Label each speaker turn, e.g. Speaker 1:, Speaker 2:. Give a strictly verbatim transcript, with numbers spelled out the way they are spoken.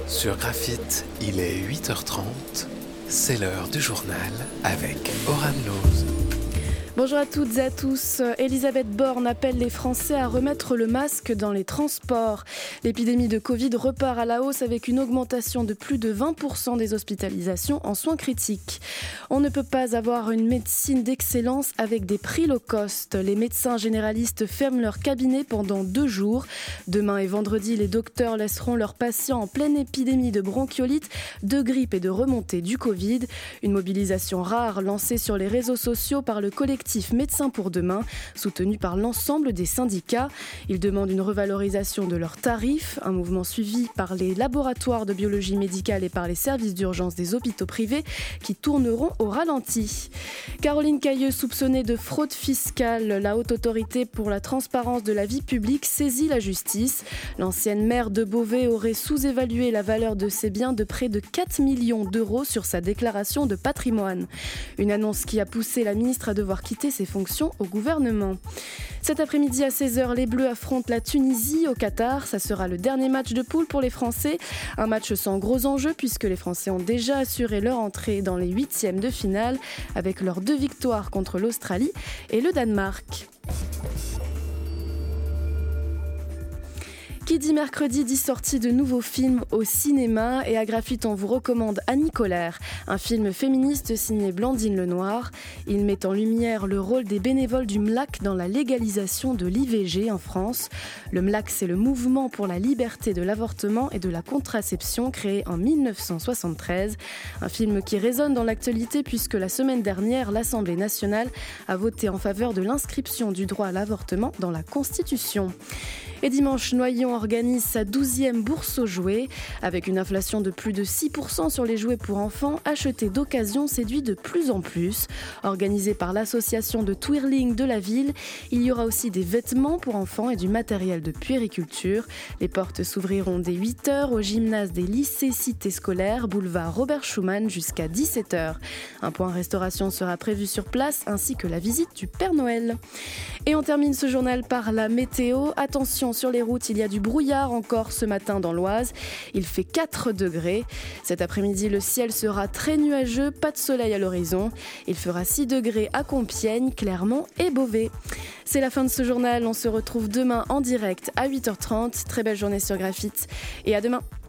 Speaker 1: Sur Graphite, il est huit heures trente, c'est l'heure du journal avec Oran Loz.
Speaker 2: Bonjour à toutes et à tous. Elisabeth Borne appelle les Français à remettre le masque dans les transports. L'épidémie de Covid repart à la hausse avec une augmentation de plus de vingt pour cent des hospitalisations en soins critiques. On ne peut pas avoir une médecine d'excellence avec des prix low cost. Les médecins généralistes ferment leur cabinet pendant deux jours. Demain et vendredi, les docteurs laisseront leurs patients en pleine épidémie de bronchiolite, de grippe et de remontée du Covid. Une mobilisation rare lancée sur les réseaux sociaux par le collectif Médecins pour demain, soutenu par l'ensemble des syndicats. Ils demandent une revalorisation de leurs tarifs, un mouvement suivi par les laboratoires de biologie médicale et par les services d'urgence des hôpitaux privés qui tourneront au ralenti. Caroline Cayeux, soupçonnée de fraude fiscale, la Haute Autorité pour la transparence de la vie publique saisit la justice. L'ancienne maire de Beauvais aurait sous-évalué la valeur de ses biens de près de quatre millions d'euros sur sa déclaration de patrimoine. Une annonce qui a poussé la ministre à devoir quitter ses fonctions au gouvernement. Cet après-midi à seize heures, les Bleus affrontent la Tunisie au Qatar. Ça sera le dernier match de poule pour les Français. Un match sans gros enjeux puisque les Français ont déjà assuré leur entrée dans les huitièmes de finale avec leurs deux victoires contre l'Australie et le Danemark. Qui dit mercredi dit sortie de nouveaux films au cinéma, et à Graphite on vous recommande Annie Colère, un film féministe signé Blandine Lenoir. Il met en lumière le rôle des bénévoles du M L A C dans la légalisation de l'I V G en France. Le M L A C, c'est le mouvement pour la liberté de l'avortement et de la contraception créé en mille neuf cent soixante-treize. Un film qui résonne dans l'actualité puisque la semaine dernière, l'Assemblée nationale a voté en faveur de l'inscription du droit à l'avortement dans la Constitution. Et dimanche, Noyon organise sa douzième bourse aux jouets. Avec une inflation de plus de six pour cent sur les jouets pour enfants, acheter d'occasion séduit de plus en plus. Organisée par l'association de twirling de la ville, il y aura aussi des vêtements pour enfants et du matériel de puériculture. Les portes s'ouvriront dès huit heures au gymnase des lycées cités scolaires, boulevard Robert Schuman jusqu'à dix-sept heures. Un point restauration sera prévu sur place ainsi que la visite du Père Noël. Et on termine ce journal par la météo. Attention, sur les routes, il y a du brouillard encore ce matin dans l'Oise. Il fait quatre degrés. Cet après-midi, le ciel sera très nuageux, pas de soleil à l'horizon. Il fera six degrés à Compiègne, Clermont et Beauvais. C'est la fin de ce journal. On se retrouve demain en direct à huit heures trente. Très belle journée sur Graphite et à demain.